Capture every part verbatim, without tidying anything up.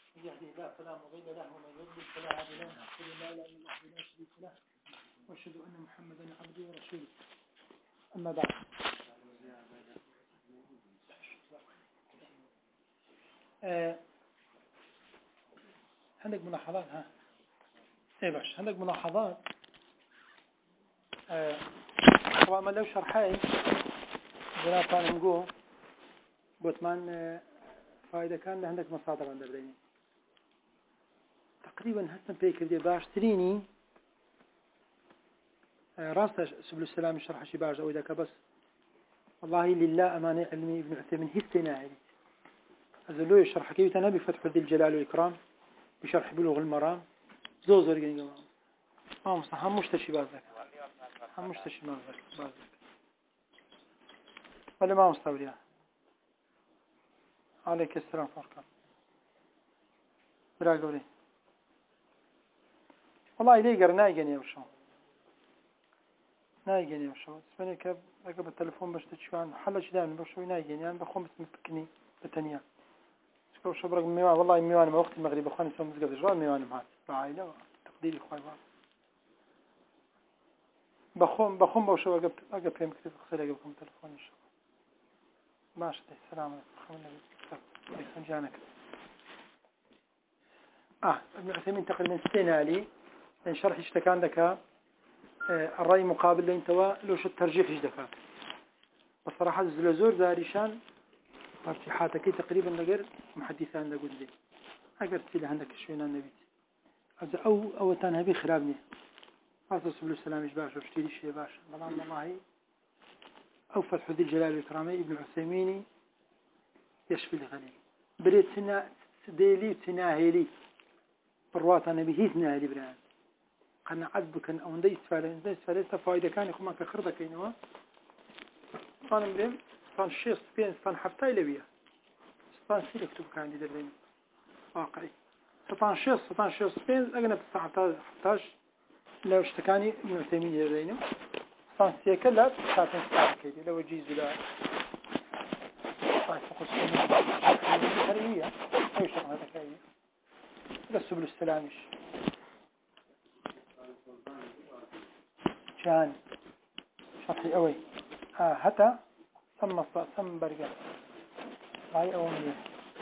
يهدي الله فلا مضل له ومن يضلل فلا هادي له أشهد أن لا إله إلا الله وحده لا شريك له وأشهد أن محمدا عبده ورسوله أما بعد. آه. عندك ملاحظات؟ ها ايه باش عندك ملاحظات؟ آه. طبعا ما لو شرحي جناب كان نقول بوتمان آه. فائدة كان عندك مصادر عند الدين تقريبا هسه بيكر دي باش تريني آه. راس سبل السلام شرح شي باش او اذا بس والله لله أمانة علمي ابن عثيمين هستنا علي أزلوا يشرح كيف أنا بفتح ذي الجلال والإكرام بشرح بلوغ المرام زوزر جنجوا ما مصح هم مشتشي بازك هم مشتشي بازك بازك ولا ما مستوليها عليك السلام فرقا برا قولي والله ليه قر نايجني وشو نايجني وشو اسمعني كاب أجيب التلفون باش تشوفان حلش دائما بشوي نايجني أنا بخوم اسمي بكني بتنيا شكو شبرق ميوان والله ميوان ما وقت المغرب أخواني سووا مزقة جوال ميوان معك بعائلة تقديري إخواني بخوم بخوم بوشو أجيب أجيب فيهم كتير خسر أجيبكم تلفون إن شاء الله ماشي السلام عليكم النبي جانك آه ابن عثيمين تقريبا ستين علي إن شرح اشتكى عندك آه الرأي مقابل لين توا لوش الترجيح اشتكى بصراحة الزلزور داريشان ترجيحاتك تقريبا نقر محدثان نقول لي أقر تسيل عندك شوينا النبي أو أو تنهبي خرابني أصل سبل السلام إجباش واشتري شيء باش والله الله أو فتح ذي الجلال والإكرام ابن عثيمين يشفي الغني بريد سنا ديلي سنا هيلي برواتا نبي هي سنا هيلي بران قنا عذبك أو ندي استفالة ندي استفالة فائدة كان يخما كخرطة كينوا صان مليم صان الشيخ سبين صان حفتاي لبيا صان سيل يكتب كان دي درين واقعي صان الشيخ صان الشيخ سبين أجنب الساعة حفتاش لو اشتكاني ابن عثيمين درينه صان سيكلا ساعتين ساعة كيدي لو جيز ولا صان فقط هرمية أو شغلة ذكية هذا سبل السلامش شان شرحي أوي ها حتى ثم ثم برجع هاي أولية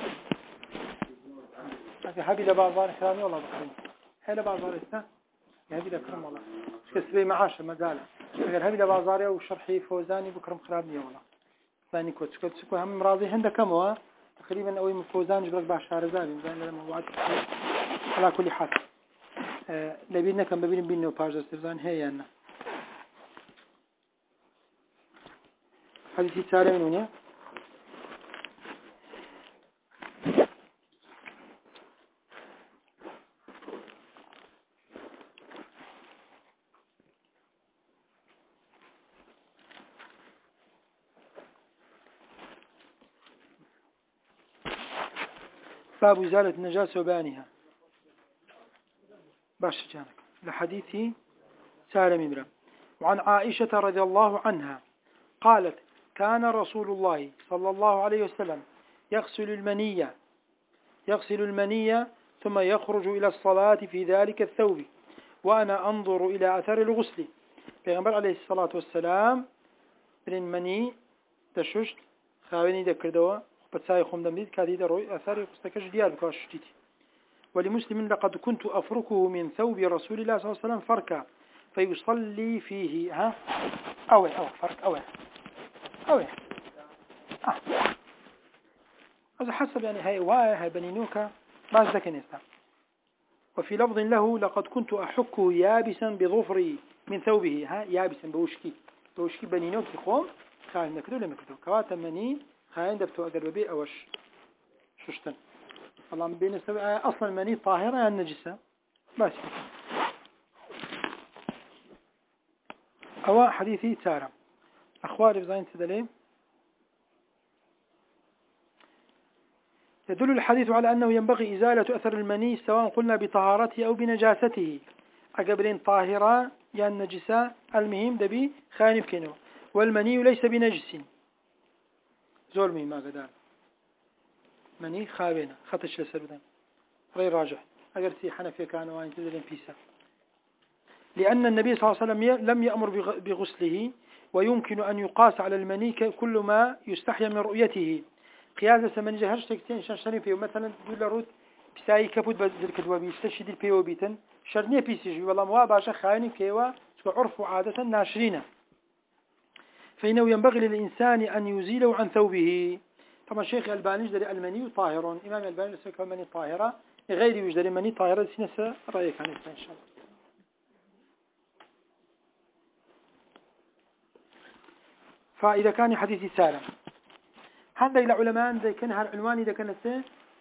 لكن هذه لبعضان كلامي والله بكرم هاي لبعضان إثناء هذه لكرم والله كسبي معاش مزالة أجر هذه لبعضان وشرحي فوزاني بكرم خرابني والله ثاني كوتش كوتش كو هم راضي عندك كم هو تقريبا أوي مفوزان جبرك بعشر زاني زين لما وعد على كل حال أه لبينا كم ببين بينه وبارجس تفزان هي أنا حديثي سالم مني باب إزالة النجاسة وبيانها باش جانك لحديث سالم بن وعن عائشة رضي الله عنها قالت كان رسول الله صلى الله عليه وسلم يغسل المنية يغسل المنية ثم يخرج إلى الصلاة في ذلك الثوب وأنا أنظر إلى أثر الغسل پیغمبر عليه الصلاة والسلام برين مني تششت خاويني دكردوا بتساي خم دمديد كادي دروي أثر قستكش ديال بكاشتيتي ولمسلم لقد كنت أفركه من ثوب رسول الله صلى الله عليه وسلم فركا فيصلي فيه ها أوي أوي فرك أوي أوي آه. هذا حسب يعني هاي واي هاي بنينوكا باش ذاك نستا وفي لفظ له لقد كنت أحكه يابسا بظفري من ثوبه ها يابسا بوشكي بوشكي بنينوكي خوم خاين نكدو لم يكدو كواتا مني خاين دفتو أقل ببي أوش ششتن الله بين السبع أصلا مني طاهرة النجسة بس أو حديثي تارم أخواري بزاين تدلين يدل الحديث على أنه ينبغي إزالة أثر المني سواء قلنا بطهارته أو بنجاسته أقبلين طاهرة يا النجسة المهم دبي خانف كينو والمني ليس بنجس زول مهم ما قدار مني خابنا خطش لسردان غير راجح أجر سي حنفية كانوا وين تدرين بيسا لأن النبي صلى الله عليه وسلم لم يأمر بغسله ويمكن أن يقاس على المني كل ما يستحيا من رؤيته قياس سمن جهرش تكتين شان فيه مثلا يقول روت بساي كبود بذلك وبيستشهد البيو بيتن شرنيه بيسجي والله ما باشا خاين كيوا عرف عادة ناشرين فإنه ينبغي للإنسان أن يزيله عن ثوبه. طبعا الشيخ الألباني يجدر المني طاهر إمام الألباني يسمى المني طاهرة غير يجدر المني طاهرة سنسى رأيك عن إن شاء الله. فإذا كان حديث سالم هذا إلى علماء ذي كان هالعنوان إذا كانت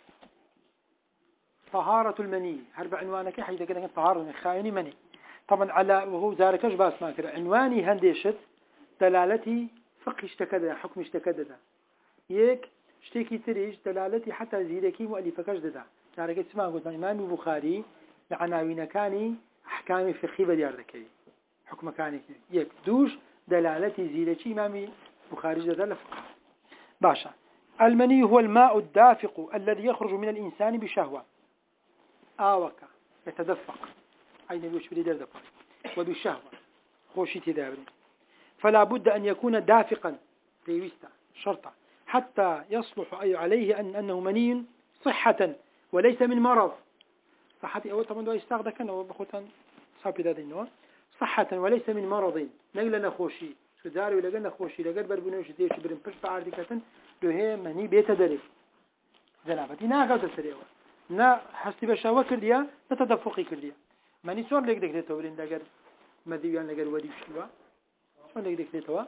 طهارة المني هرب عنوانك حيث كانت طهارة خايني مني طبعا على وهو زاركش باس ما كره عنواني هندشت دلالتي فقه اشتكدها حكم اشتكدها يك اشتكي تريج دلالتي حتى زيركي مؤلفكش ددا زارك اسمه قلت الإمام البخاري لعناوين كاني أحكام فقهية بدياردكي حكم كاني يك دوش دلالتي زيركي إمام البخاري ددا لفقه باشا. المني هو الماء الدافق الذي يخرج من الإنسان بشهوة آوك يتدفق أين يوش بدي دردفق وبالشهوة خوشي تدابري فلا بد أن يكون دافقا بيوستا شرطا حتى يصلح أي عليه أن أنه مني صحة وليس من مرض صحتي أول طبعا دو يستغدى كان وبخوتان صابي ذا دينوا صحة وليس من مرض نقل نخوشي سداري ولقل نخوشي لقل بربنوش ديش برن بشت عاردكة لو هي مني بيتدري زنابتي ناقل تسريوا نا حسي بشهوة كرديا نتدفقي كرديا مني سون لك دك تورين لقل مديوان لقل ودي بشتوا سون لك دك توا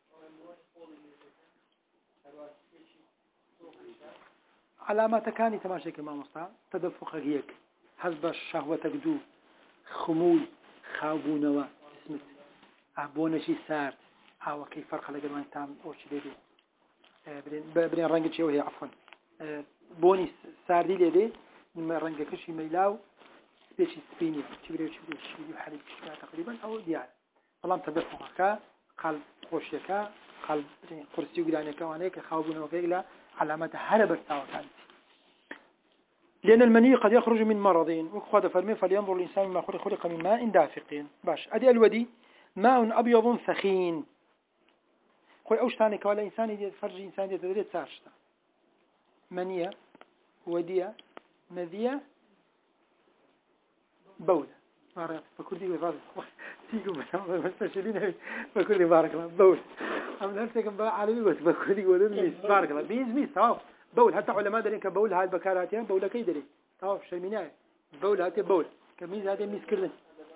علامات كاني تماشيك ما مصطفى تدفق هيك حسب الشهوة تقدو خمول خابونوا اسمت أبونا شي سار أو كيف فرق لقل وين تام أو شيء لدي برين برين رنج شيء وهي عفوا بوني سار دي لدي من رنج كشي ميلاو بيشي سبيني شبري شبري شبري حريق شبري تقريبا أو ديال والله تدفقك قلب خوشيك قلب قرصي قدانيك وانيك خابونوا كيلا علامات هربت تاوكانت لأن المني قد يخرج من مرض وقد فرمي فلينظر الإنسان ما خلق خلق من ماء دافق باش أدي الودي ماء أبيض ثخين خوي أوش ثاني كوالا إنسان يدي فرج إنسان يدي تدري تسارشتا منية ودية مذية بولة بارك بكل دي بارك تيجوا مستشيرين بكل بارك الله بول أم نفسك عالمي بس بكل دي ولد ميس بارك الله بيز ميس تمام بول حتى علماء درين كبول هاي البكارات يعني بولا كي دري تمام شيء مناعي بول هاتي بول كميز هاتي ميس كردن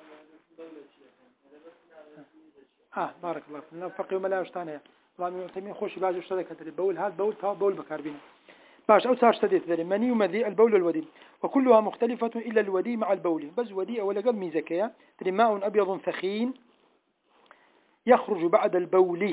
آه بارك الله فينا فقيه وما لا يشتانه الله يعطيني خوش بعض يشترك هذا بول هذا بول تمام بول بكاربين باش أو صار اشتديت ذلك مني ومذي البول والودي وكلها مختلفة إلا الودي مع البول بس ودي أولا قل ميزكية تري ماء أبيض ثخين يخرج بعد البول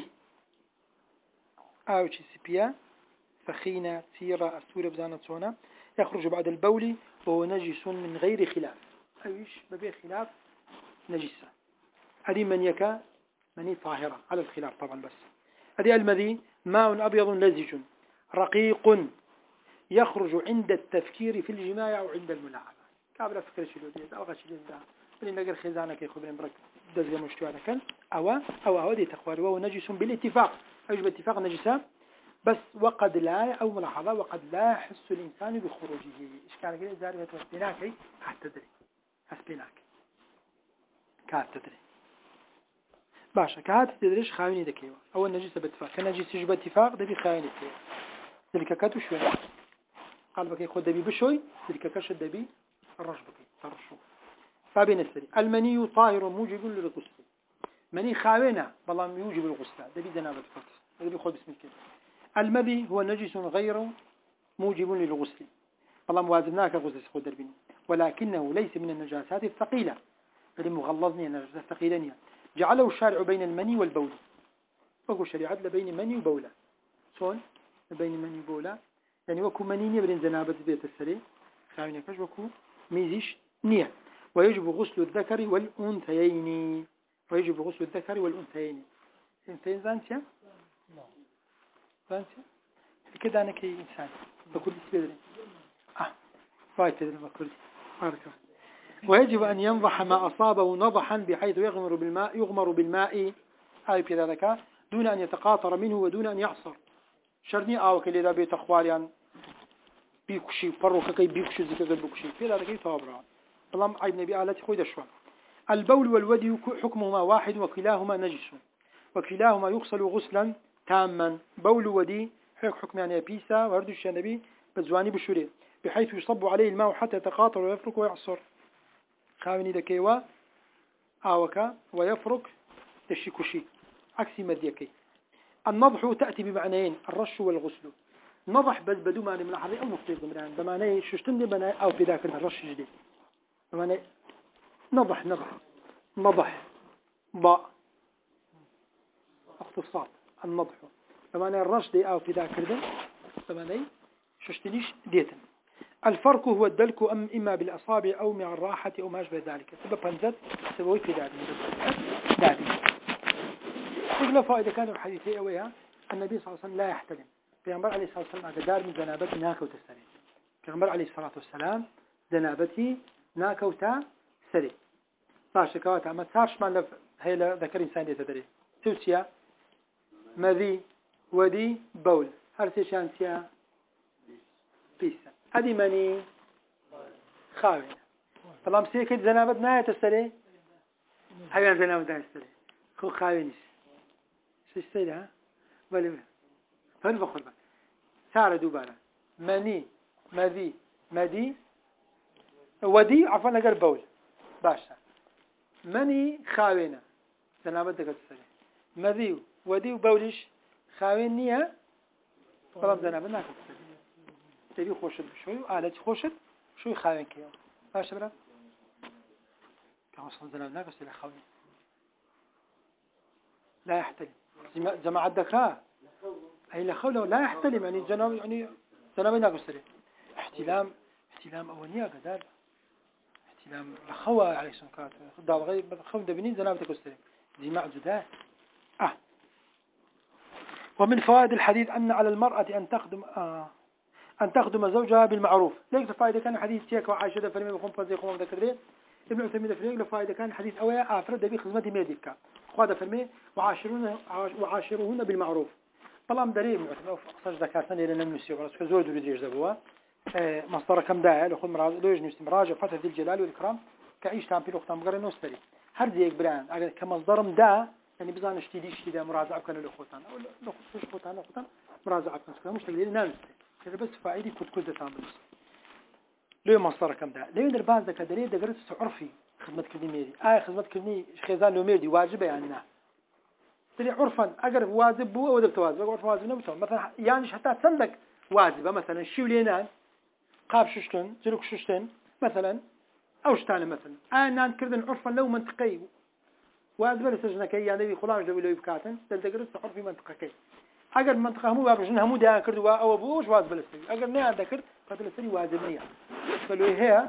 أو شي سبيا ثخينة سيرة أسورة بزانة صونة يخرج بعد البول وهو نجس من غير خلاف أيش ببي خلاف نجسة هذه من يكا مني طاهرة على الخلاف طبعا بس هذه المذي ماء أبيض لزج رقيق يخرج عند التفكير في الجماع أو عند الملاعبة قبل فكر شلو دي أو غشلو ده اللي نقدر خزانة كي خبرين برك دزجة مشتوى كان أو أو أو دي تقوى وهو نجس بالاتفاق أيش باتفاق نجسة بس وقد لا أو ملاحظة وقد لا يحس الإنسان بخروجه إيش كان كده زاربة وسبيناك هتدري هسبيناك كات تدري باشا كات تدريش خايني دكيوا أول نجسة باتفاق كنجس يجب اتفاق ده بخايني كيوا ذلك كاتو شوي قلبك ياخذ دبي بشوي ذلك كش الدبي الرشبك ترشو فبين السري المني طاهر موجب للغسل مني خاوينا بالله يوجب الغسل دبي جنابة فقط دبي خذ بسم الله المذي هو نجس غير موجب للغسل والله موازناك غسل خذ دربين ولكنه ليس من النجاسات الثقيلة بل مغلظني النجاسات الثقيلة جعله الشارع بين المني والبول فهو شريعة بين المني وبوله صون بين المني وبوله يعني وكو منيني برين زنابة بيت السري خاوين يكش وكو ميزيش نية ويجب غسل الذكر والأنثيين ويجب غسل الذكر والأنثيين انثيين زانتيا؟ زانتيا؟ كده أنا كي إنسان بكل سبيل آه ويجب أن ينضح ما أصابه نضحا بحيث يغمر بالماء يغمر بالماء أي كذلك دون أن يتقاطر منه ودون أن يعصر شرني أو كل إذا بيت أخباريان بيكشي فروك كي بيكشي زكاة بيكشي في هذا كي صابرا طالما عيب نبي آلتي خوي دشوا البول والودي حكمهما واحد وكلاهما نجس وكلاهما يغسل غسلا تاما بول ودي حكم يعني بيسا وردش النبي بزواني بشوري بحيث يصب عليه الماء حتى يتقاطر ويفرك ويعصر خاوني دكيوا آوكا ويفرك تشيكوشي عكس مديكي النضح تأتي بمعنيين الرش والغسل نضح بس بدو معنى من أحد أو نقطة زمران بمعنى ششتن دي بمعنى أو في ذاك الرش جديد بمعنى نضح نضح نضح ضاء اختصار النضح بمعنى الرش دي أو في ذاك الدم بمعنى ششتنيش ديتن الفرق هو الدلك أم إما بالأصابع أو مع الراحة أو ما أشبه ذلك سبب بنزت سبوي في ذلك ذلك يقول فائدة كان الحديثي أويها النبي صلى الله عليه وسلم لا يحتلم پیغمبر عليه الصلاة والسلام أقدار من جنابتي ناكوت السري پیغمبر عليه الصلاة والسلام جنابتي ناكوت سري باش كواتا ما تسارش من لف هيلا ذكر إنسان يتدري توسيا مذي ودي بول هرسي شانسيا بيسا هذه مني خاوية طالما سيكت جنابت ناية السري حيوان جنابت ناية السري خو خاوينيش شو السيد ها ولا فن بخربة سارة دوبارة مني مذي مدي ودي عفوا نقر بول باشا مني خاوينة جنابت دقت السري مذي ودي وبولش خاوين نية طالما جنابت ناكت السري تبي خوشت بشوي وآلتي خوشت شوي خاوين كيو باشا برا كما صنع جنابت ناكت السري خاوين لا يحتلم جماعة دكا أي لا خولة لا يحتلم يعني جناب يعني جناب ناقص سري احتلام احتلام أولياء قدر احتلام لخوة عليه سنكات خدام غير خو دبنين جناب تاقص سري جماعة جداه آه ومن فوائد الحديث أن على المرأة أن تخدم آه أن تخدم زوجها بالمعروف ليك فائدة كان حديث تيك وعائشة فرمي بخون فزي خوم ذكر ابن عثيمين فريق لفائدة كان حديث أويا أفرد بخدمة ميديكا خذ فرمي وعاشرون وعاشرهن بالمعروف طالما دري ابن عثيمين أقصد ذكرتنا لنا نمسي وراس كزور دريج زبوا مصدر كم داعي لخذ مراج لوج نستمراج فتح ذي الجلال والإكرام كعيش تام بيلو ختام قرن نستري هر ذيك بران أجل كمصدرم دا يعني بزان اشتدي اشتدي مراجعة كانوا لخوتان أو لخوتش خوتان لخوتان مراجعة كانوا مش تقدرين نامس كذا بس فائدة كود كود تعمل ليه مصدر كم ده ليه درباز ده كدري ده قرص عرفي خدمة كلني ميري آه خدمة كلني خزان لو ميري واجبة يعني نه تري عرفا أجر واجب بو أو دبت واجب عرف واجب نبتون مثلا يعني حتى تصدق واجبة مثلا شو لينان قاب ششتن زلوك ششتن مثلا أو شتان مثلا أنا نكردن عرفا لو منطقي واجب لسجنا كي يعني بيخلاص لو لو بكاتن ده قرص عرفي منطقي كي أجر منطقة هم وابرجن هم ده كردوا أو أبوش واجب لسه أجر نه ده كرد قتل السري واجب نية فلو هي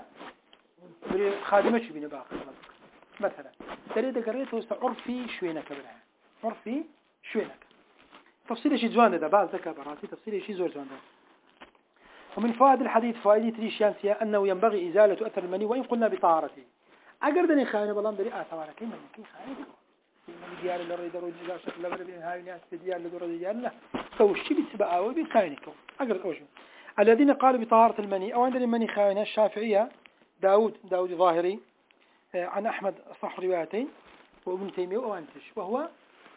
بري خادمة بين باقي مثلا تريد قريته عرفي شوينك برها عرفي شوينك تفصيل شيء زوان ده بعض ذكاء براسي تفصيل شيء زور زوان ده ومن فوائد الحديث فائدة ريشانسية أنه ينبغي إزالة أثر المني وإن قلنا بطهارته أقدر خاينة بلان دري آثار كي من كي خاينة من ديار اللي ريد روج جا شكل لبر بين هاي الناس ديار اللي دروا ديار لا فوشي بتبقى أو بخاينكم أقدر أوجه الذين قالوا بطهارة المني أو عندنا المني خاينة الشافعية داود داود ظاهري عن أحمد صح روايتين وابن تيمية وأنتش وهو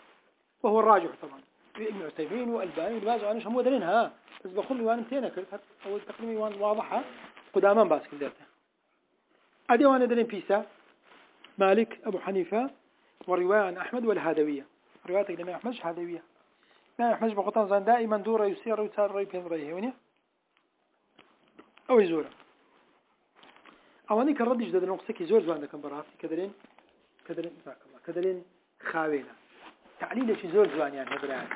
وهو الراجح طبعا ابن عثيمين والباني والباز وعنش هم ودرينها بس بقول وان تينا كرت أو تقريبا وان واضحة قداما باس كذاته أدي وانا درين بيسا مالك أبو حنيفة ورواية عن أحمد والهادوية روايتك لما أحمدش هادوية ما أحمدش بقطان زان دائما دورة يسير ويسار رأي بين رأيه ونيا أو يزوره أواني كردش ده نقصك يزور زوان دكان براسي كدرين كدرين ذاك الله كدرين خاوينا تعليل شي زور زوان يعني هبران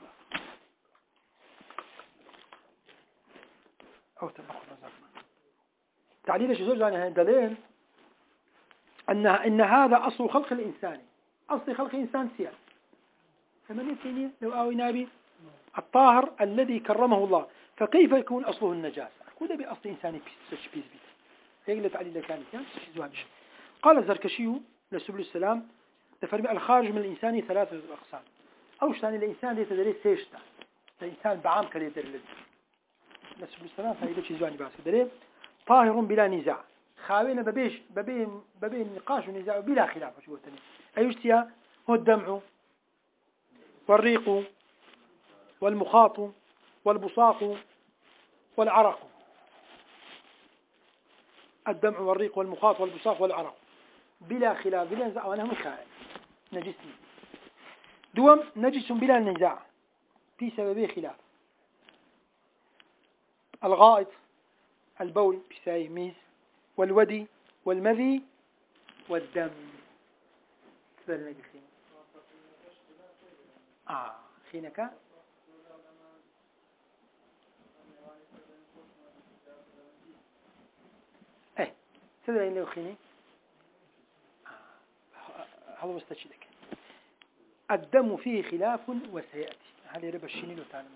أو تبقى رزقنا تعليل شي زور زوان يعني دلين أن إن هذا أصل خلق الإنسان أصل خلق الإنسان سياسي ثمانية سنين لو آوي نبي الطاهر الذي كرمه الله فكيف يكون أصله النجاسة وده بأصل إنساني بيس بيس بيس يقلت علي لكانت يعني زواج. قال الزركشي لسبل السلام تفرمي الخارج من الإنسان ثلاثة أقسام. أو شتاني الإنسان يتدري سيشتا الإنسان بعام كريدر لد لسبل السلام فإذا شيء زواني باسه دري طاهر بلا نزاع خاوينا ببيش ببين ببين نقاش ونزاع بلا خلاف شو قلتني أيشتيا هو الدمع والريق والمخاط والبصاق والعرق. الدمع والريق والمخاط والبصاق والعرق بلا خلاف بلا نزاع وأنا هم خائن نجسني دوم نجس بلا نزاع في سببه خلاف. الغائط البول بساي ميز والودي والمذي والدم آه خينك ايه تدري اللي خيني هذا مستشدك. الدم فيه خلاف وسيأتي هل يربى الشيني لو تعلم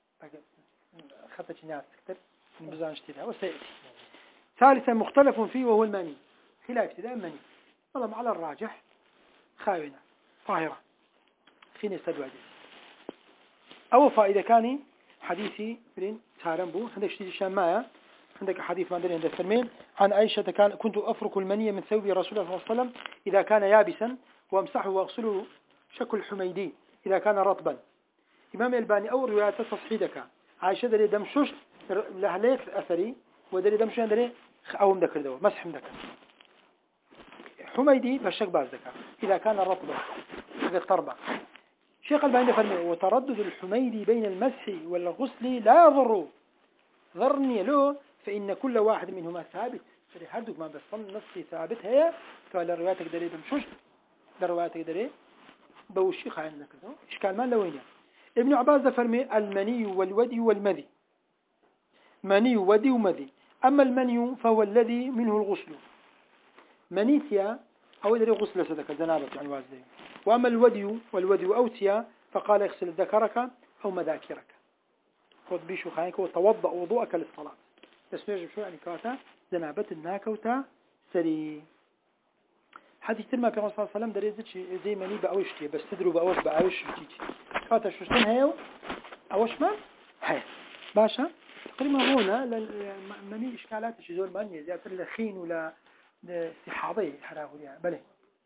خطة ناس تكتر من بزان اشتدها وسيأتي. ثالثا مختلف فيه وهو المني خلاف ابتداء المني والله على الراجح خاونة طاهرة خين يستدوى دي أو فإذا كان حديثي برين تارنبو عندك شيء شامايا عندك حديث ما دري عند الفرمين عن عائشة كان كنت أفرك المني من ثوب رسول الله صلى الله عليه وسلم إذا كان يابسا وامسحه واغسله شك الحميدي إذا كان رطبا. إمام الباني أو رواية تصحيدك عائشة دري دمشوش لهليك أثري ودري دمشوش دري أو مذكر دوا مسح مذكر حميدي بشك باز ذكر إذا كان رطبا إذا طربا. شيخ الباني فرمي وتردد الحميدي بين المسح والغسل لا يضر ضرني له فإن كل واحد منهما ثابت فلهردك ما بصل نصي ثابت هي قال روايتك دري دمشوش روايتك دري بوشيخ عندك إشكال ما لوينه. ابن عباس فرمي المني والودي والمذي مني ودي ومذي. أما المني فهو الذي منه الغسل منيتيا أو يدري غسل سدك زنابة عن وازده. وأما الودي والودي أوتيا فقال اغسل ذكرك أو مذاكرك خذ بيشو خانك وتوضأ وضوءك للصلاة بس نرجع شو يعني كاتا زنابة الناكوتا سري. حديث ترمى في الرسول صلى الله عليه وسلم دريزت زي مني بأوشتي بس تدروا بأوش بأوش تيجي كاتا شو شتن هيو أوش ما هاي باشا تقريبا هنا مني إشكالات شزول مني زي أفر لخين ولا استحاضي حراه يعني بله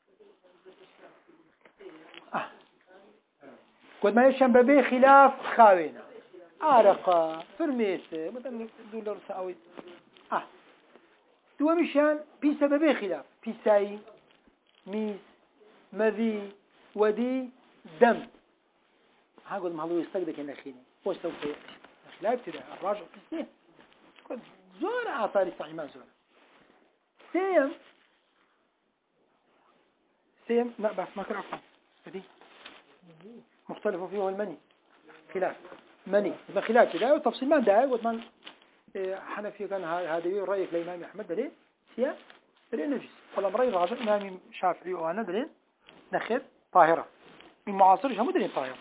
آه قد ما يشان ببي خلاف خاوينا عرقة فرميت مثلا دولار ساوي آه دو مشان بسبب خلاف بساي ميز مذي ودي دم هاقول ما هو يستقدك إن خيني وش سوف يأتي خلاف كده الراجع بسيه قد زور آثار الصحيح ما زور سيم سيم لا بس ما كان عفوا بدي مختلف فيه هو المني خلاف مني ما خلاف كده وتفصيل ما داعي قلت من حنفي كان هذا رأيك الإمام أحمد دري سيا دري نجس ولا رأي راجع إمام شافعي وأنا دري نخير طاهرة من معاصرش هم دري طاهرة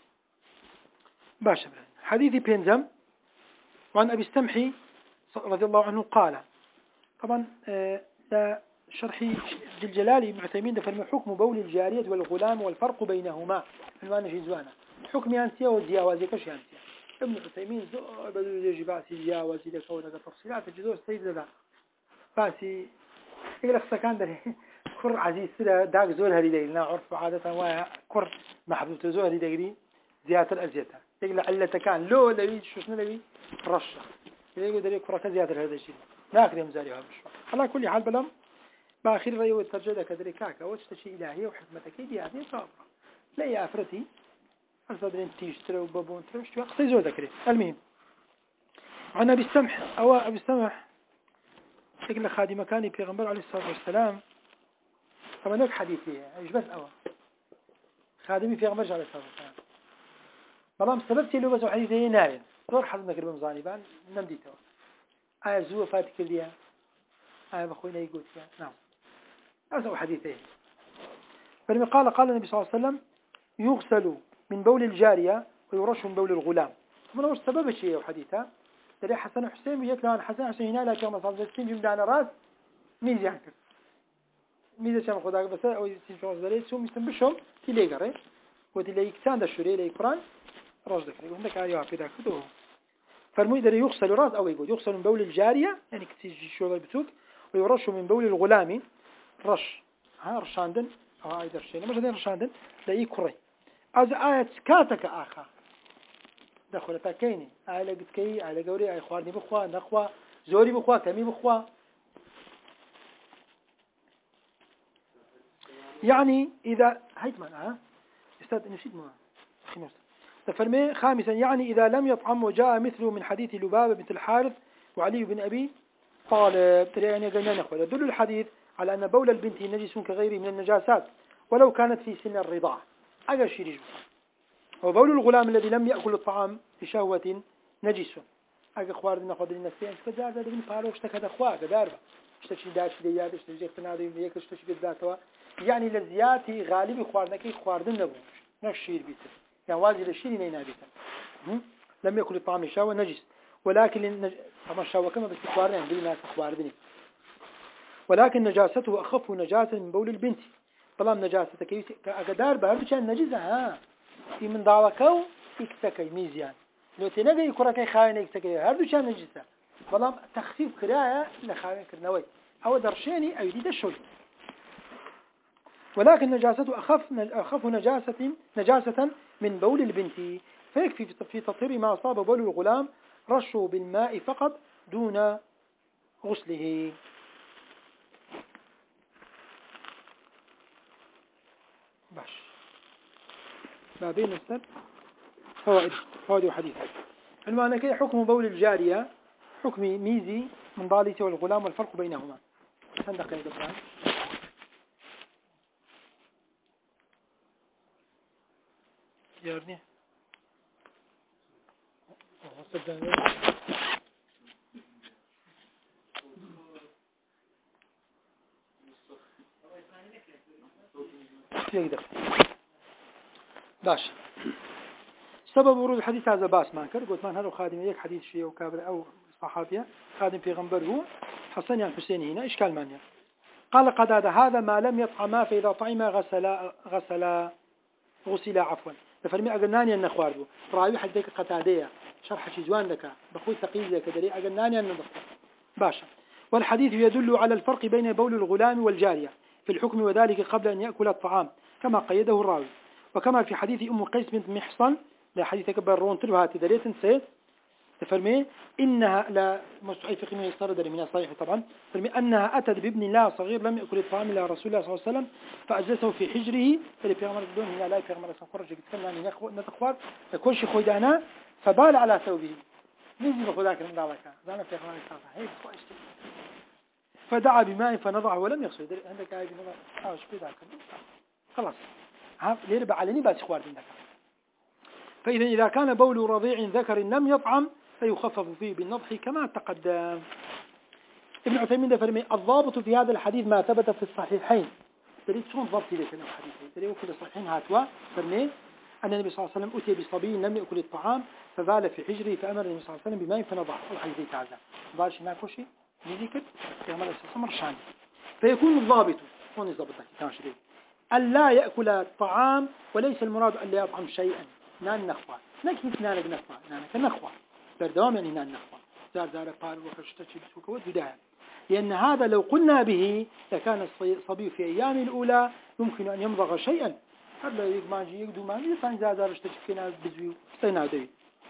باشا حديثي بينزم وعن أبي السمحي رضي الله عنه قال طبعا لا شرحي الجلالي ابن عثيمين ده فرمي حكم بول الجارية والغلام والفرق بينهما عنوان جيزوانا حكم يانسيا والزياوازي كش يانسيا ابن عثيمين زور بدل يجي باسي زياوازي ده كونه تفصيلات الجذور السيد ذا باسي يقول سكان ده كر عزيز سلا داق زور هذي لنا عرف عادة ويا كر محبوب زور هذي دقري زيادة الأزيتها يقول علة كان لو لبي شو اسمه لبي رشة يقول ده كر كزيادة هذا الشيء لا أكرم زاري هذا على كل حال بلام بآخر رأيه الترجمة كذلك وتشتشي إلهية وحكمتك يعني صعبة لا يا أفرتي أصدرين تيشتري وبابون ترى قصي زود ذكري. المهم عن أبي السمح أو أبي السمح شكل خادم كان بيغمبر عليه الصلاة والسلام طبعا نك حديثي إيش بس أول خادمي في غمبر عليه الصلاة والسلام بلام سببتي له بس حديثي نارين دور حضرنا كريم مزانبان نمديته آية زوة فاتك ليها آية بخوينا يقول فيها نعم هذا حديثه. فلما قال قال النبي صلى الله عليه وسلم يغسل من بول الجارية ويرش من بول الغلام. طبعا وش سبب الشيء حديثه دري حسن حسين بيجت لان حسن حسين هنا لا كما صار دستين جمدان راس ميز يعني ميزة شام خداك بس أو يصير في غزالة سو مستن بشوم تلي قري وتلي يكتان ده شوري لي قران راس ذكري وعندك آية في ذاك كده فالمي دري يغسل راس أو يقول يغسل من بول الجارية يعني كتير شو بتوك ويرش من بول الغلام رش ها رشاندن أو هاي درشين مش هذين رشاندن تلاقيه كري از آية كاتك آخر دخل تاكيني آية قد كي آية قوري آية خوارني بخوا نخوا زوري بخوا كمي بخوا يعني إذا هيت معنا استاذ نسيت ما خمس تفرمي خامسا يعني إذا لم يطعم وجاء مثله من حديث لبابة بنت الحارث وعلي بن أبي طالب يعني قلنا نخوة يدل الحديث على أن بول البنت نجس كغيره من النجاسات ولو كانت في سن الرضاعة أجل شيء وبول الغلام الذي لم يأكل الطعام بشهوة نجس أجل خوارد نخوة للنفسي أنت كذا هذا بن فاروق اشتكى دخواه كداربه اشتكي داش دياد اشتكي اقتنادي بيك اشتكي ذاته يعني لزياتي غالب خواردنكي خواردن نبو نشير بيته يعني واجد الشيء نينا بيته لم يأكل الطعام بشهوة نجس ولكن النج... طبعا الشهوة كما بس خواردن يعني بلي ناس خواردني ولكن نجاسته أخف نجاسة من بول البنت طالما نجاسته كيف كأقدار بهذا كان نجسة ها في من ضالكو يكتكي ميزيان لو تنجي يكركي خاين يكتكي هذا كان نجسة طالما تخفيف كراية لخاين كرنوي أو درشيني أو يديد الشوي ولكن نجاسته أخف أخف نجاسة نجاسة من بول البنت فيكفي في تطهير ما أصاب بول الغلام رشه بالماء فقط دون غسله. باش ما بين السب فوائد فوائد وحديث المعنى كي حكم بول الجارية حكم ميزي من ضالته والغلام والفرق بينهما صندق يا دكتور يارني يقدر باش سبب ورود الحديث هذا باس ما كر قلت من هذا خادم يك حديث شيء أو كابر أو صحابية خادم في غنبره حسن يعني حسين هنا إشكال مانيا قال قتادة هذا ما لم يطعما فإذا طعم غسلا غسلا غسل عفوا ففرمي أجناني أن خوارده راوي حديك قتادية شرح شجوان لك بخوي تقييد لك دري أجناني أن نضخ باشا والحديث يدل على الفرق بين بول الغلام والجارية في الحكم وذلك قبل أن يأكل الطعام كما قيده الراوي وكما في حديث أم قيس بنت محصن لا حديث كبر رونتر وهاتي دريت سيد تفرمي إنها لا مستحيل في قيمة يسترد من الصحيح طبعا فرمي أنها أتت بابن الله صغير لم يأكل الطعام إلى رسول الله صلى الله عليه وسلم فأجلسه في حجره فلي في غمر الدون هنا لا في غمر السنقرة يتكلم عن نتخوار يكون شي خويدانا فبال على ثوبه نزل بخذاك من ذلك ذانا في غمر السنقرة هيك فدعا بماء فنضعه ولم يغسل عندك آية بنضع آه شو ذاك خلاص ليربع علني بس خوار عندك فإذا إذا كان بول رضيع ذكر لم يطعم فيخفف فيه بالنضح كما تقدم. ابن عثيمين ده فرمي الضابط في هذا الحديث ما ثبت في الصحيحين تريد شلون ضبط لك الحديث تريد في الصحيحين هاتوا فرمي أن النبي صلى الله عليه وسلم أتي بصبي لم يأكل الطعام فبال في حجره فأمر النبي صلى الله عليه وسلم بماء فنضح الحديث هذا باش ناكل شيء ذكر في عمل السمر شان فيكون الضابط هون يضبطك تاشري ألا يأكل الطعام وليس المراد أن لا يطعم شيئا نان نخوة نكيف نانك نخوة نانك نخوة بردوام يعني نان نخوة زار زار قال وخشتشي بسوكوت بداية لأن هذا لو قلنا به لكان الصبي في أيام الأولى يمكن أن يمضغ شيئا هذا يجمعجي يقدو ما يطعم زار زار اشتشكينا بزوي استينادي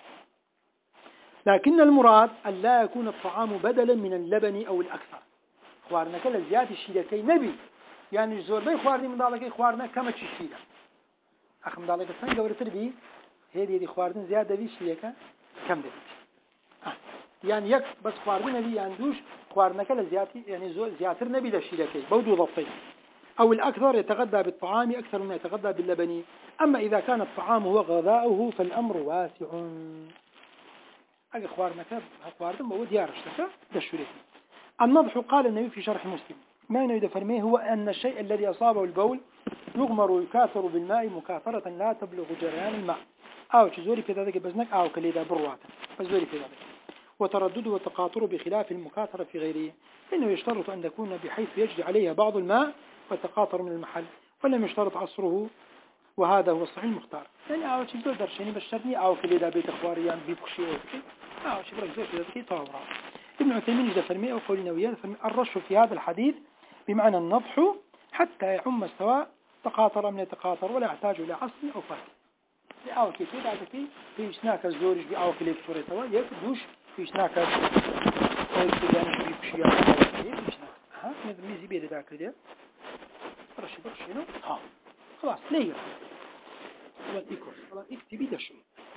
لكن المراد أن لا يكون الطعام بدلا من اللبن أو الأكثر خوارنا كلا زيادة الشيلكي نبي يعني الزور بي خوارني من ذلك خوارنا كما تشيله أخم ذلك السنة قبل تربي هذه دي خوارن زيادة بي شيلكا كم ده آه. يعني يك بس خوارن نبي عندوش خوارنا كلا زيادة يعني زور زيادة نبي ده شيلكي بودو ضبطي أو الأكثر يتغذى بالطعام أكثر مما يتغذى باللبن أما إذا كان الطعام هو غذاؤه فالأمر واسع أجي خوارنا كاب خوارن بود ديارش لك ده شريك النضح قال النبي في شرح مسلم ما ينوي فرميه هو أن الشيء الذي أصابه البول يغمر ويكاثر بالماء مكاثرة لا تبلغ جريان الماء أو تزوري في ذلك بزنك أو كليدا برواتا فزوري في ذلك وتردده وتقاطره بخلاف المكاثرة في غيره، إنه يشترط أن تكون بحيث يجري عليها بعض الماء وتقاطر من المحل، ولم يشترط عصره، وهذا هو الصحيح المختار. يعني أول شيء زود درشيني بالشرني أو كل إذا بيت أخواريان بيبكشي أو كذي أول شيء برك زود كذا كذي طاورا. ابن عثيمين إذا فرمي أو قول نوويان فرمي الرش في هذا الحديث بمعنى النضح حتى يعم السواء تقاطر من يتقاطر ولا يحتاج إلى عصر أو فرق. أو كذي هذا كذي في شناك الزورج بأو كلي بصورة سواء يكدوش في شناك أو كذا بيبكشي أو كذي في شناك ها مثل ميزي بيد ذاك كذا رش برشينه ها خلاص ليه والله إيكوس والله إكتبي دشوا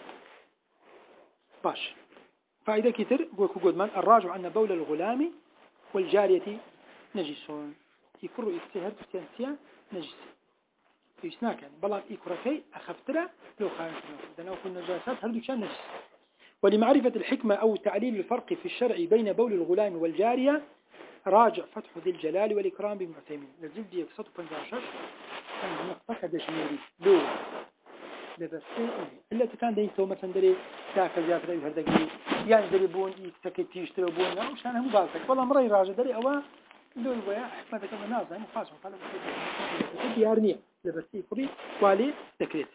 باش فإذا كتر قولك قول من الراجع أن بول الغلام والجارية نجسون يكروا استهر بسيانسيا نجس يسنا كان بلان إيكوركي أخفترا لو خانت لو كنا نجاسات هردو كان نجس. ولمعرفة الحكمة أو تعليل الفرق في الشرع بين بول الغلام والجارية راجع فتح ذي الجلال والإكرام بن عثيمين الجلد يكسط بنجاشش كان نقطك دجميري لو لبسته إلا كان دين تو مثلا دري ساكا زيادة رأي هردقي يعني دري بون يكتكي تيشتري بون أو شان هم قالتك والله مرأي راجع دري أوا لو الويا حكمة كما نازع مخاصم طلب ديارنية لبسته كبي والي تكريت.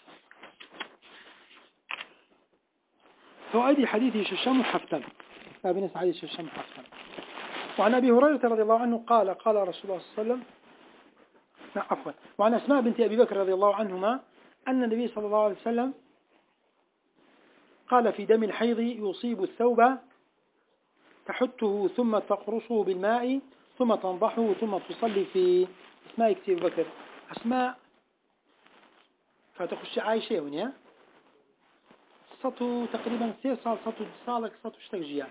فوائد حديث ششام حفتن ابن سعيد ششام حفتن. وعن أبي هريرة رضي الله عنه قال قال رسول الله صلى الله عليه وسلم لا عفوا وعن أسماء بنت أبي بكر رضي الله عنهما أن النبي صلى الله عليه وسلم قال في دم الحيض يصيب الثوب تحته ثم تقرصه بالماء ثم تنضحه ثم تصلي في اسماء أبي بكر أسماء فتخش عايشة هنا سطو تقريبا سير صال سطو صالك سطو اشتغجيان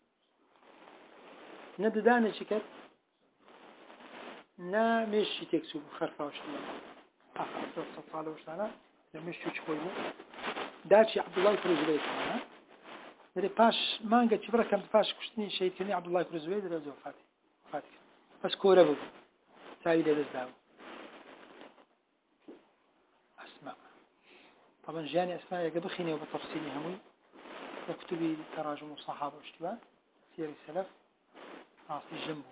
نددان الشكل نا مش تكسب خرفة وشتلا آخر سطو صالة وشتلا مش تشكوينه داشي عبد الله كرزويد معنا يعني باش مانجا تشبرا كان باش كشتني شيء كني عبد الله كرزويد رزو فاتي فاتي بس كورة بو سايد الزداو أسماء طبعا جاني أسماء يقبل خيني وبتفصيلي هموي وكتبي تراجم الصحابة واشتباه سير السلف عاصي جنبه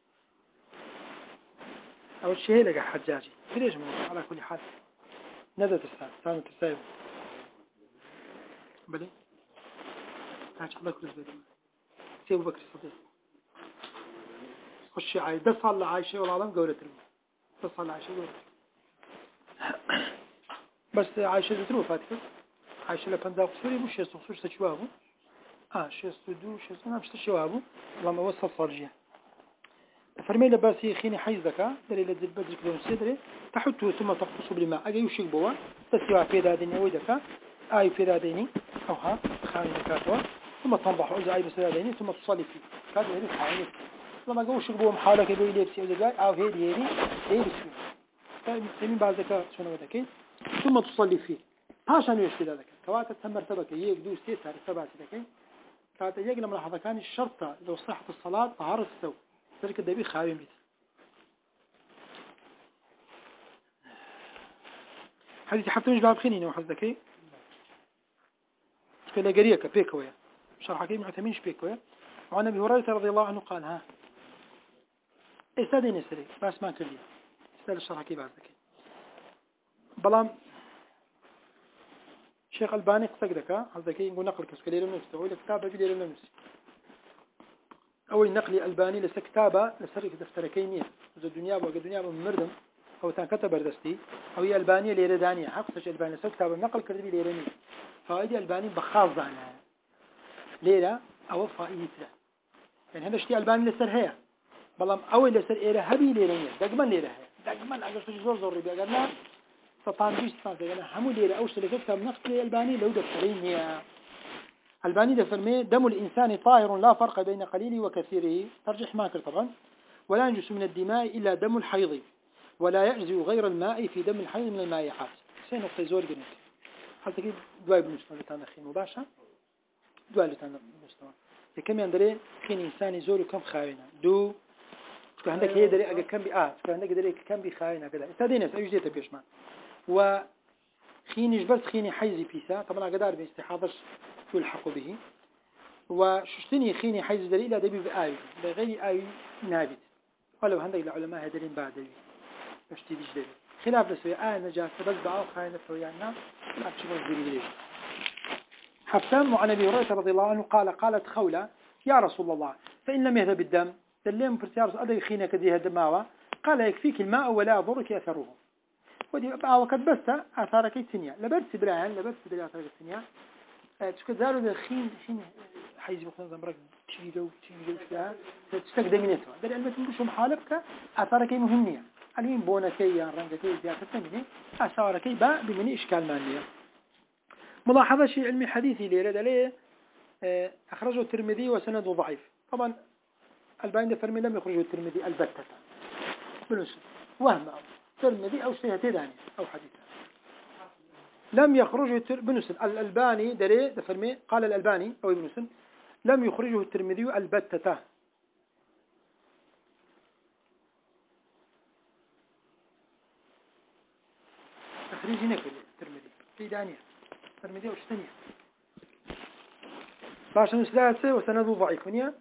أول شيء لقى حجاجي ليش من على كل حال ندى تستاذ ثاني تستاذ بلي هاش الله كل زبيد سيبو بكر الصديق خشي عاي ده صلى عايشة والعالم قولة الماء ده صلى عايشة قولة بس عايشة زترو فاتك عايشة لبندا قصوري مش يستخصوش تشوابه آه شيستدو شيستدو نعم شتشوابه لما وصل صرجيه فرمي لباسي خيني حيزك دري لدي بدرك دون سدري تحطه ثم تقصه بالماء أجي يشيك بوا تسيوا في دادين ويدك آي في داديني أو ها خاني كاتوا ثم تنضح إذا أي بسداديني ثم تصلي فيه كذا هذي حاجة لما جو يشيك بوا محاولة كبير لبسي إذا جاي أو هيدي هيدي هيدي شو تمين بعضك شنو بدك ثم تصلي فيه عشان يشتي ذلك كواتا تم مرتبك يك دوس تسعة سبعة ذلك كواتا يك لما لحظة كان الشرطة لو صحة الصلاة طهارة الثوب ذلك الدبي خاوي بيت حديث حتى مش باب خنينه وحزكي كلا جريك بيكويا شرح كيف معتمينش بيكويا. وعن أبي هريرة رضي الله عنه قال ها استدين يسري بس ما كلي استدل الشرح كيف بعزكي بلام شيخ الباني قصدك حزكي يقول نقل كسكليل النفس تقول كتابة بليل النفس أول نقلي الباني لس كتابة لسرك دفتركينية إذا الدنيا بوجد الدنيا من مردم أو تان كتب بردستي أو هي البانية ليردانية حقصش الباني لس كتابة نقل كردبي ليرانية فائدة الباني بخاص عنها ليرة أو فائدة يعني هذا شيء الباني لسر هي بلام أول لسر إيرة هبي ليرانية دقمان ليرة هي دقمان أجر تجي زور زور ربي أجرنا سطان بيش سطان كذا همو ليرة أو شيء كتاب نقل الباني لو دفترينية الباني ده فرمي دم الإنسان طاهر لا فرق بين قليله وكثيره ترجح ماكر طبعا ولا ينجس من الدماء إلا دم الحيض ولا يجزي غير الماء في دم الحيض من المائحات سين نقطة زور جنك حتى كده دواء بالمستوى لتانا خين مباشرة دواء لتانا بالمستوى كم يندري خين إنساني زور كم خاينة دو عندك هي دري أجا كم بي آه عندك دري كم بخاينة كذا استدينه أيجيته بيشمان و خينيش بس خيني حيزي بيسا طبعا قدار بيستحاضرش يلحق به وشتني خيني حيز دليل دبي بآي بغير آي نابت ولو هندق العلماء هدرين بعد دبي مشتي ديش دبي خلاف لسوي آي نجاسة بس بقى خاينة فويانا خلاف شبه دبي حفام وعن أبي هريرة رضي الله عنه قال قالت خولة يا رسول الله فإن لم يذهب الدم دلهم فرسيارس أدري خينة كديها دماوة قال يكفيك الماء ولا يضرك أثره ودي بقى وقد بست أثارك التنيا لبرت براهن لبرت برا أثارك التنيا تشكد زارو ذا خين خين حيز بخصوص زمرك تشيدو تشيدو كذا تستخدم منه ده علمت مش محالفك أثارك مهمية عليهم بونكي يعني رنجكي زيادة مني أثارك با بمني إشكال مالية ملاحظة شيء علمي حديثي ليه ليه أخرجه الترمذي وسنده ضعيف طبعا الباني فرمي لم يخرجه الترمذي البتة بنسل وهم أو ترمذي أو شيء ثاني أو حديث لم يخرجه بنسل الألباني دري دفرمي قال الألباني أو ابن سن لم يخرجه الترمذي البتة تخريجي نكل الترمذي في دانية الترمذي أو شتنية باش نسلاته وسنده ضعيف ونيا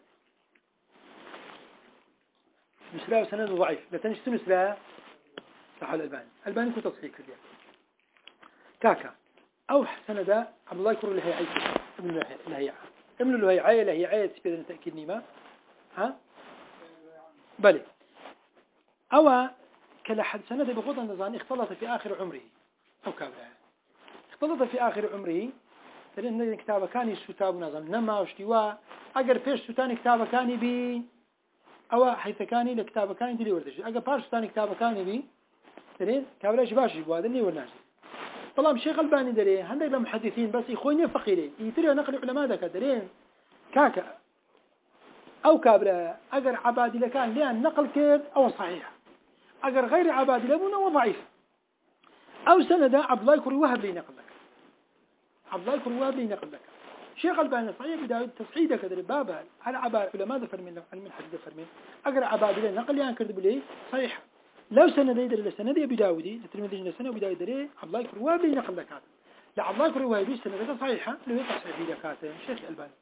نسلاه وسنده ضعيف لا تنشت نسلاه صح الألباني الألباني كنت تصحيح كذا كاكا أو سند عبد الله يكرر له عيد ابن له ابن له عيد له عيد بدون تأكيد نيمة ها بلى أو كلا حد سند بغض النظر اختلط في آخر عمره أو كابره اختلط في آخر عمره لأن كتابه كان يستتاب نظام نما واشتواء أجر فيش ستان كتابه كان بي أو حيث كان لكتابه كان دليل ورتش أجر باش ستان كتابه كان بي ترين كابلاش باش يبغى هذا اللي ورناش طلاب شيخ الباني دري هندي لمحدثين بس يخوني فقيرين يتري نقل علماء ذاك درين كاكا أو كابلا أجر عبادي لكان لأن نقل كير أو صحيح أجر غير عبادي لبنا وضعيف أو سند عبد الله يكري وهب لي نقل لك عبد الله يكون وابلي نقل لك شيخ الباني صحيح بداية تصعيده كذا بابها على عباد علماء ذفر من علم الحديث ذفر من أقرأ عباد لي نقل يعني كذب لي صحيح لو سند يدري لسند أبي داودي لتلميذ لسند أبي داود دري عبد الله يكون وابلي نقل لك هذا لا عبد الله يكون وابلي سند صحيحة لو يتصحيح في ذكاته شيخ الباني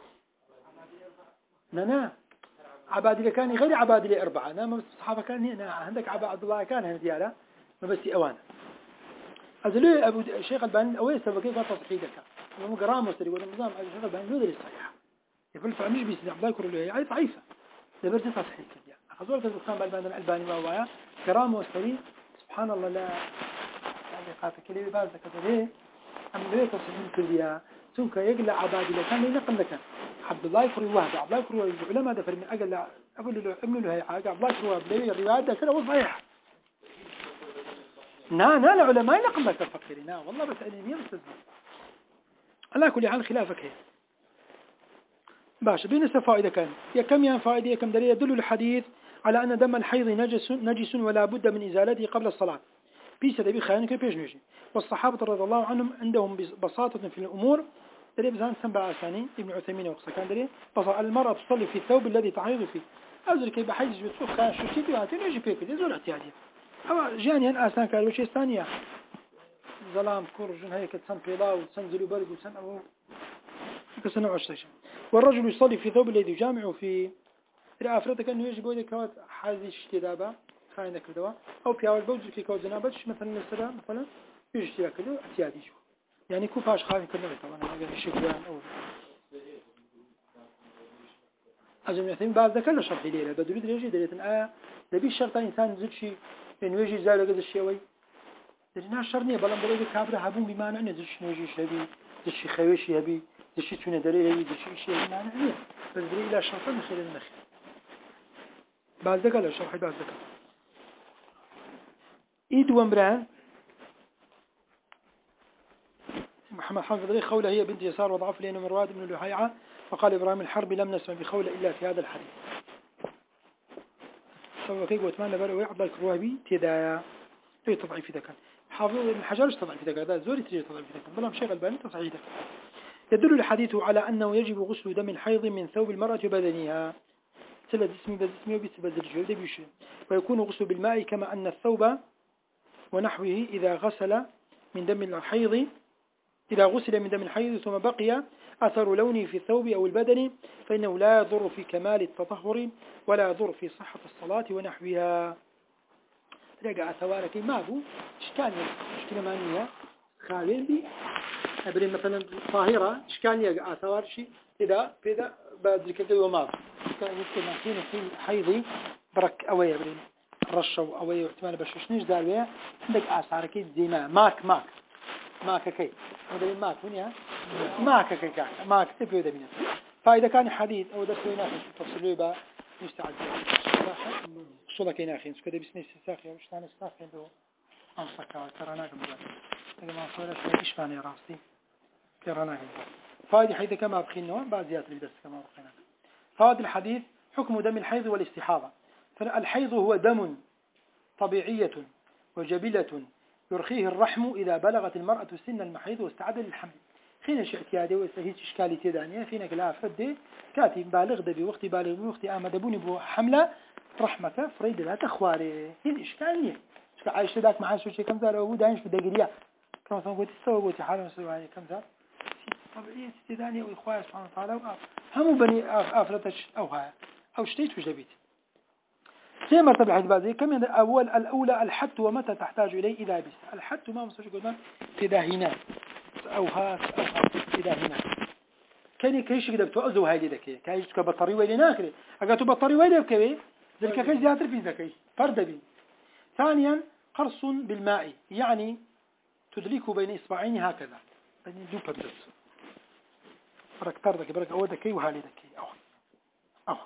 نا عباد لي كان غير عباد لي أربعة أنا ما الصحابة كان هنا عندك عبد الله كان هنا دياله ما بس أوان أزلي أبو الشيخ الباني أوي سبب كيف تصحيحك مو جرام مستري ولا نظام الشيخ الباني له دليل صحيح يفلفع مش بيس عبد الله يكون له هي ضعيفة ده برد تصحيح كذا أخذوا لك الدكتور بالباني الباني ما هو جرام مستري سبحان الله لا يعني قافة كلمة بعض كذا ليه أم ليه تصحيح كذا ثم يقلع عبادي لكان ينقل لك عبد الله يكون واحد عبد الله يكون العلماء ده فرمي أقل أقول له ابن له هي عبد الله يكون واحد الرواية ده كده صحيح نا نا العلماء نقل لك الفقيرين نا والله بس أني بس على كل حال خلافك هي باش بين فائدة كان يا كم يا فائدة يا كم دليل يدل الحديث على أن دم الحيض نجس نجس ولا بد من إزالته قبل الصلاة بيس دبي خيانك بيش نجي والصحابة رضي الله عنهم عندهم بساطة في الأمور دليل بزان سنبع ثاني ابن عثيمين وقصة كان دليل بصر المرأة تصلي في الثوب الذي تعيض فيه أزل كي بحيث بتسوق خيان شو تيجي وهاتين يجي فيك يزول اعتيادية أما جاني أن آسان كان وشي ثانية ظلام كرج هيك تسن بيلا وتسنزل برد وتسن أو كسنة وعشرين والرجل يصلي في ثوب الذي يجامع في الأفراد كأنه يجب أن يكون حازي اشتدابا خاينة كدوا أو في أول بوجه في كود زنابتش مثلا السلام مثلا يجي اشتداب كدوا اعتيادي شو يعني كوفاش خاين كدوا طبعا هذا الشكران أو أجمع يثين بعض ذكر الشرح ليلة بدل درجة درجة آه نبي الشرط إنسان زد شيء إنه يجي زال قد الشيء وي درجنا الشرنية بلام بلوي كابره هبون بمعنى إنه زد شيء يجي شبي زد شيء خويش يبي زد شيء تونه دري زد شيء شيء بمعنى إيه بس دري إلى الشرط نخيل النخيل بعض ذكر الشرح بعض ذكر إيد ومران محمد حافظ عليه خولة هي بنت يسار وضعف لين مرواد بن لحيعة فقال إبراهيم الحربي لم نسمع بخولة إلا في هذا الحديث سوى كيف واتمنى بلو يعبد الكروابي تدايا في تضعيف ذا كان حافظ الحجر تضعيف ذا هذا زوري تجي تضعيف ذا كان بلام شيخ الباني تصحيح ذا يدل الحديث على أنه يجب غسل دم الحيض من ثوب المرأة وبدنها سلة اسمي باسمي وبسبب الجلد بيش ويكون غسل بالماء كما أن الثوب ونحوه إذا غسل من دم الحيض إذا غسل من دم الحيض ثم بقي أثر لونه في الثوب أو البدن فإنه لا يضر في كمال التطهر ولا يضر في صحة الصلاة ونحوها. رجع ثوارك ما هو إشكال مشكلة مانية خالين بي أبرين مثلا طاهرة إشكال يقع ثوار شيء إذا إذا بدرك كده وما كان يمكن نحين في حيضي برك أوي أبرين رشوا أوي واحتمال بشوشنيش داروية عندك آثار كي زي ما ماك ماك ماك كي هذا ماك هنا ماك كي كان ماك تبيه ده منه. فإذا كان حديد أو درس ويناخ تفصيله بقى مستعد صلة كيناخين سكده بسني ساخي وش ثاني ساخي عنده أمسكها كرناك مجال إذا ما صار شيء إيش فاني راسي كرناك فهذه حيث كما بخينه بعض زيادة الدرس كما بخينه. فهذا الحديث حكم دم الحيض والاستحاضة. فالحيض هو دم طبيعية وجبلة يرخيه الرحم إذا بلغت المرأة سن المحيض واستعد للحمل. خينا شيء اعتيادي وهيك إشكالي تدانية فينا كلا فردي كاتي بالغ دبي وقتي بالغ وقتي آمد بوني بو حملة رحمك فريد لا تخواري هي الإشكالية. عايش ذاك معاه شو شيء كم ذا لو دايش بدقريا كم مثلا قلت سوى قلت حاله سوى كم ذا طبيعية تدانية وإخوة سبحانه وتعالى هم بني آفرتش أو هاي أو شتيت وش دبيت. زي ما تبع هذه كم من الأول الأولى الحت ومتى تحتاج إليه إذا بس الحت ما مستوى قلنا كذا هنا أو ها أو ها كذا هنا كاني كيش كده بتوأزو هاي ذكية كايش كبطاري ويلي ناكله أجتوا بطاري ويلي بكوي ذلك كيش زيادة في ذكي فرد بي. ثانيا قرص بالماء يعني تدلك بين إصبعين هكذا بين دو بردس برك تردك برك أو ذكي وهالي ذكي أو أو.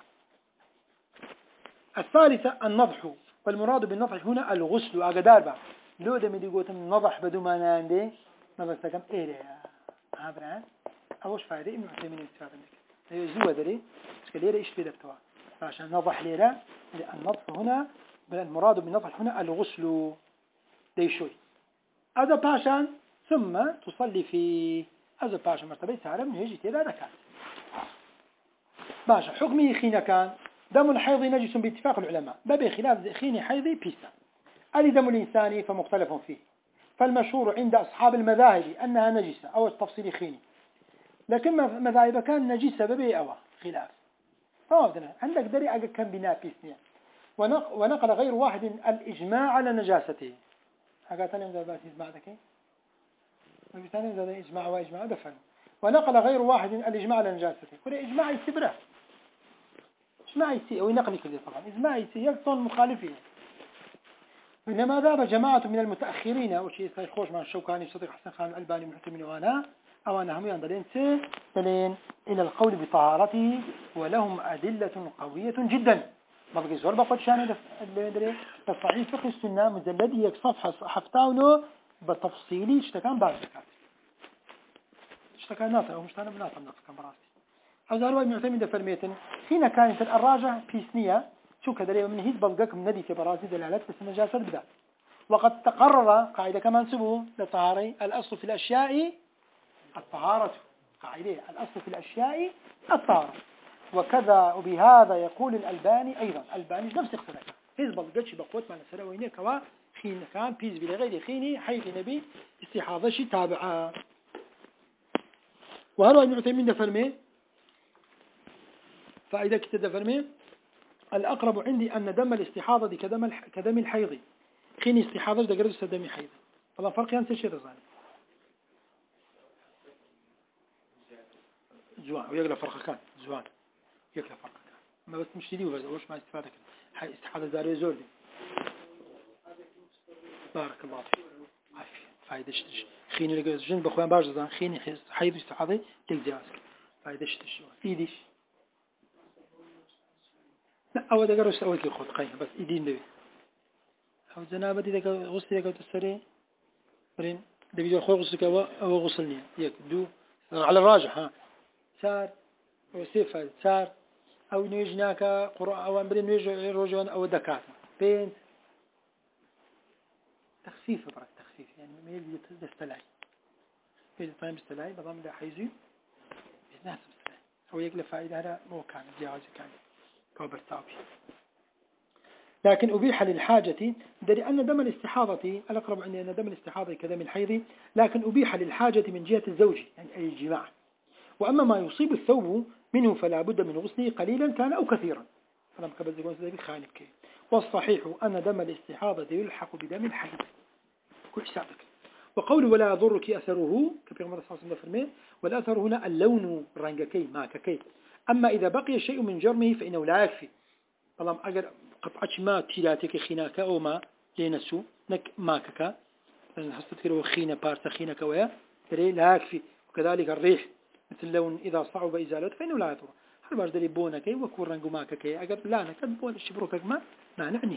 الثالثة النضح والمراد بالنضح هنا الغسل أقدار بقى لو ده مدي قوتم النضح بدو ما ناندي ما بس كم إيه ها بران أوش فائدة إنه عثمين استفادة منك زوا دري بس كليرة إيش في دبتوا عشان نضح ليرة النضح هنا المراد بالنضح هنا الغسل ده شوي هذا باشان ثم تصلي في هذا باشان مرتبة سعر من يجي تدا ذكر باشا حكمي خينا كان دم الحيض نجس باتفاق العلماء باب خلاف خين حيضي بيسا ألي دم الإنسان فمختلف فيه فالمشهور عند أصحاب المذاهب أنها نجسة أو التفصيل خيني لكن مذاهب كان نجسة ببي أوا خلاف فوضنا عندك دري أجا كان بناء بيسنيا ونقل غير واحد الإجماع على نجاسته حاجة ثانية من ذلك إجماع ذكي وبثاني من ذلك إجماع وإجماع دفن ونقل غير واحد الإجماع على نجاسته كل إجماع يسبره إجماع يسي أو ينقل كذي طبعا إجماع يسي يقصون مخالفين إنما ذهب جماعة من المتأخرين وشيء سيخوش مع الشوكاني صديق حسن خان الألباني محتمين وأنا أو أنا هم يندلين سدلين إلى القول بطهارته ولهم أدلة قوية جدا ما بقي زور بقول شان اللي تصحيح فقه السنة مجلد يك صفحة حفتاوله بتفصيلي اشتكان بعد ذكر اشتكان ناطق أو مشتانا بناطق ناطق كان براسي أو زاروا المعتمد فرميتن هنا كانت الراجع بيسنية شو كذا من هيد بلقاكم ندي في براسي دلالات بس النجاسة بدأ وقد تقرر قاعدة كمان سبوه لطهاري الأصل في الأشياء الطهارة قاعدة الأصل في الأشياء الطهارة وكذا وبهذا يقول الألباني أيضا الألباني نفس اختلاف هيز بلقاتش بقوت مع السلوينية كوا خين كان بيز بلا غير خيني حيث نبي استحاضة تابعة. وهذا المعتمد دفرمي فإذا كنت دفرمي الأقرب عندي أن دم الاستحاضة كدم كدم الحيض خين استحاضة دقرس دم حيض والله فرق ينسى شيء رزاني زوان ويقلب فرق كان زوان يقلب فرق كان ما بس مش تدي وش ما استفادك هاي استحاضة داري زور دي بارك الله فيك عافية فايدة شتش خين اللي جز جن بخوان باج زان خين حيض استحاضة تجزاسك فايدة شتش إيديش لا أول دقرس أول كي خد قايم بس إيدين دبي أو جنابة دي دقا غسل دقا تسري برين دبي جو خو غسل كوا أو غسلني يك دو على الراجح ها سار أو سيفر سار أو نيجناك قراء أو برين نيج روجون أو دكات بين تخفيف برك تخفيف يعني ما يجي تستلعي يجي طيب استلعي بضم ده حيزي بناس استلعي أو يقلب فائدة هذا مو كان جواز كان كوبر تابي لكن أبيح للحاجة دري أن دم الاستحاضة الأقرب عندي أن دم الاستحاضة كدم الحيض لكن أبيح للحاجة من جهة الزوج يعني أي جماع وأما ما يصيب الثوب منه فلا بد من غسله قليلا كان أو كثيرا. فلم قبل زيقون سيدي بخالفك. والصحيح أن دم الاستحاضة يلحق بدم الحيض كل حسابك. وقول ولا يضرك أثره كبير صلى الله عليه وسلم والأثر هنا اللون رنجكي ماككي. أما إذا بقي شيء من جرمه فإنه لا يكفي. طالما أجر قطعة ما تيلاتك خيناك أو ما لينسو نك ماكك حستذكره خينة بارت خينة كويا تري لا يكفي. وكذلك الريح مثل اللون إذا صعب إزالته فإنه لا يضر. هل باش دري بونك وكور رنجو ماكك أجر لا نكد بون الشبروكك ما ما نعني.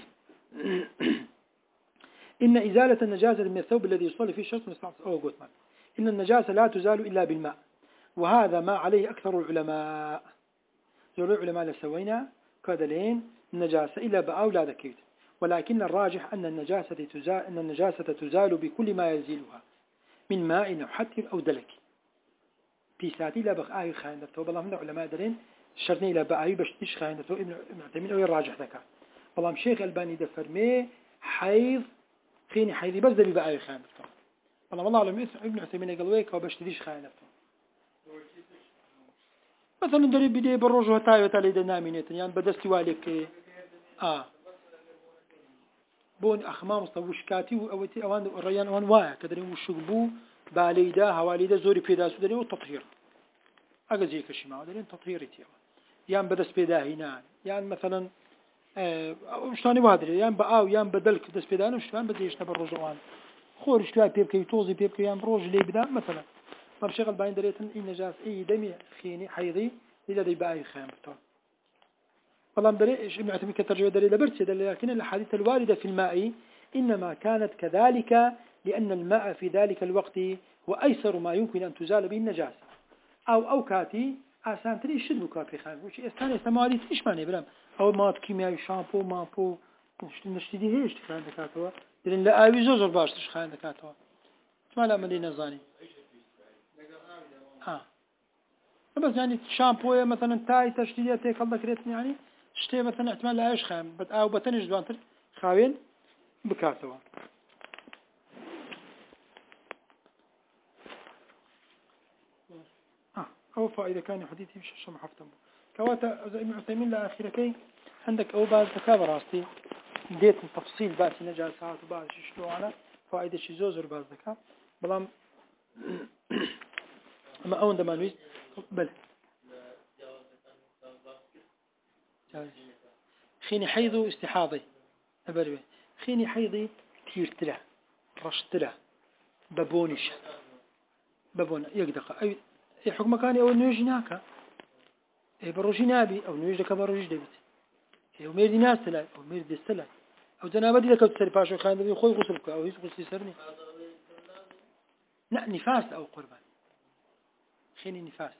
إن إزالة النجاسة من الثوب الذي يصلي فيه الشخص أو قوتمان إن النجاسة لا تزال إلا بالماء وهذا ما عليه أكثر العلماء. جل العلماء لسوينا كذلين النجاسة إلا بأولى ذكيت. ولكن الراجح أن النجاسة تزال أن النجاسة تزال بكل ما يزيلها من ماء أو حتى أو دلك. بيساتي لا بق آي خاين دكتور بالله من العلماء درين شرني إلى بآي باش تيش خاين دكتور ابن معتمين أو الراجح ذكر. والله شيخ الباني دفرمي حيض خيني حيضي بس دبي بآي خاين دكتور. والله والله على ابن عثيمين قال ويك وباش تديش خاين دكتور. مثلا دري بدي بروج وتاي وتالي دنامينة يعني بدستي والك آه بون أخمام صوش كاتي وأوتي أوان الريان أوان واعي كدرين وشقبو باليدا هواليدا زوري بيداسو درين والتطهير أجزيك الشماء درين تطهيري تيا يعني بدست بيدا هنا يعني مثلا وش ثاني واحد يعني بقاو يعني بدلك دست بيدا أنا وش ثاني بدي يشتغل بروج أوان خور شوي بيبكي توزي بيبكي يعني بروج لي بدا مثلا ما بشغل باين دريتن إن نجاس أي دمي خيني حيضي إلى ذي بأي خام بتاع والله دري إيش معتمد كترجمة دري لبرت لكن الحديث الواردة في الماء إنما كانت كذلك لأن الماء في ذلك الوقت هو أيسر ما يمكن أن تزال به النجاسة أو أوكاتي أسان تري شد بكافي خام وش استاني استمالي إيش معنى برام أو مات كيميائي شامبو مامبو نشتدي هيش تخان دكاتوا لأن لا أبي زوجر باش تخان دكاتوا ما لا ملينا زاني ها بس يعني شامبو مثلا تاي تشتية تيك الله كريتني يعني شتي مثلا احتمال لا ايش خام بت او بتنج دوانتر خاوين بكاتوا اه او فائده كان حديثي مش شو محفتم كواتا ابن عثيمين لاخير كي عندك او بعض تكابر راستي ديت التفصيل بس نجاسات وبعض شلون على فائده شي زوزر بعض ذكاء بلام اما اون ده مانويز بل خيني حيضو استحاضي أبروي خيني حيضي تيرت له رشت له ببونش ببون يقدق أي حكم كان أو نيج هناك أي بروج نابي أو نيج لك بروج دبت أو ميردي ناس لا أو ميردي استلا أو تنابدي لك تسري باشو خان دبي خوي غسلك أو هيس غسل سرني لا نفاس أو قربان خيني نفاس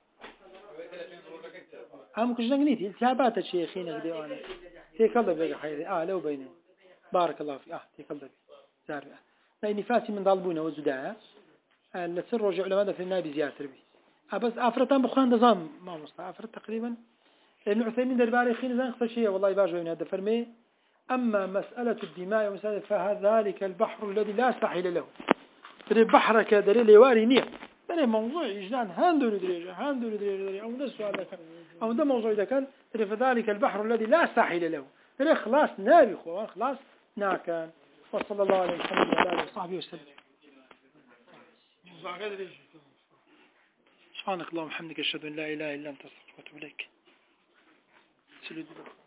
هم كش نقنيتي التهابات الشيء خينا كده أنا تيكلب لك حيري آه لو بيني بارك الله فيك آه تيكلب زاري آه لأني فاسي من ضالبونه وزداء آه لسر رجع لماذا في النبي زيارة ربي آه بس أفرتان بخوان نظام ما مصطفى أفرت تقريبا ابن عثيمين درباري خين زين خص شيء والله باجوا هنا هذا فرمي أما مسألة الدماء ومسألة فذلك البحر الذي لا ساحل له تري بحر كدري لواري نية تري موضوع إجنان هندول دريجة هندول دريجة أو ده السؤال ذاك أو ده موضوع إذا كان تري فذلك البحر الذي لا ساحل له تري خلاص نابي خوان خلاص ناكن وصلى الله عليه محمد وعلى آله وصحبه وسلم سبحانك اللهم وبحمدك أشهد أن لا إله إلا أنت أستغفرك وأتوب إليك.